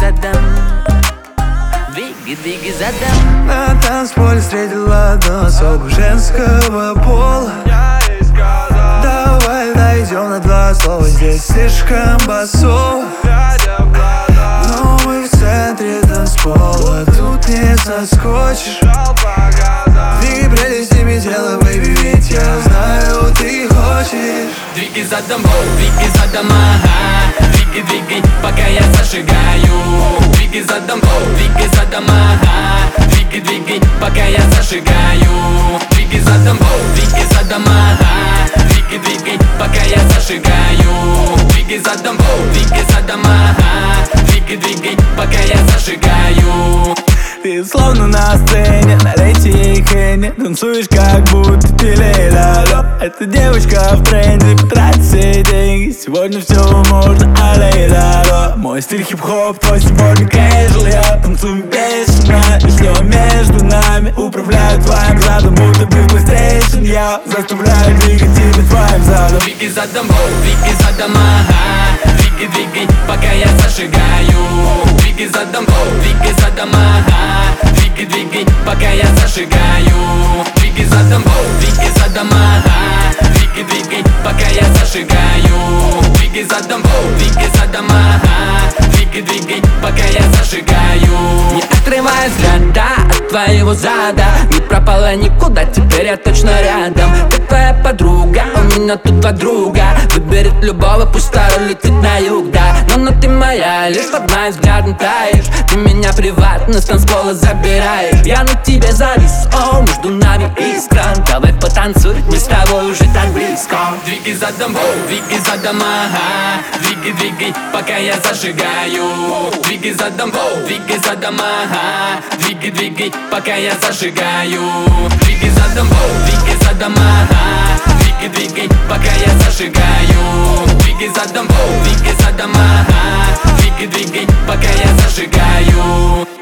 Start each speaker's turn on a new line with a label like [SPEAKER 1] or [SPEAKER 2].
[SPEAKER 1] задом, двигай задом.
[SPEAKER 2] На танцполе встретила одну особу женского пола. Давай дойдем на два слова, здесь слишком басово. Но мы в центре танцпола, тут не соскочишь. Двигай прелестями тела, бэйби, ведь я знаю, ты хочешь.
[SPEAKER 1] Двигай задом, ага. Двигай, пока я зажигаю. Двигай задом, ага. Двигай, пока я зажигаю. Двигай задом, ага. Двигай, пока я зажигаю. Двигай задом, ага. Двигай, пока я зажигаю.
[SPEAKER 2] Ты словно на сцене, на рейте и хене. Танцуешь как будто ты Лейла. Эта девочка в тренде, потратит все деньги. Сегодня все можно, а Лейла. Мой стиль хип-хоп, твой сегодня кэжуал. Я танцую бешено, и все между нами. Управляю твоим задом, будто бы PlayStation. Я заставляю двигать тебя твоим задом.
[SPEAKER 1] Двигай задом, ага. Двигай, пока я зажигаю. Двигай задом, ага. Двигай, пока я зажигаю. Двигай задом, ага. Двигай, пока я зажигаю. Двигай задом, ага. Двигай, пока я зажигаю. Не отрывая взгляда от твоего зада, не пропала никуда, теперь я точно рядом. Ты твоя подруга, у меня тут два друга. Выберет любого, пусть старый летит на юг, да. Но ты моя, лишь под моим взглядом таешь. Ты меня приватно с танцпола забираешь. Я на тебе завис, о, между нами искра. Давай потанцуй, мы с тобой уже так близко. Двигай задом, ага. Двигай, пока я зажигаю. Двигай задом, ага. Двигай, пока я зажигаю. Двигай задом, ага. Двигай, пока я зажигаю. Двигай задом, ага. Двигай, пока я зажигаю.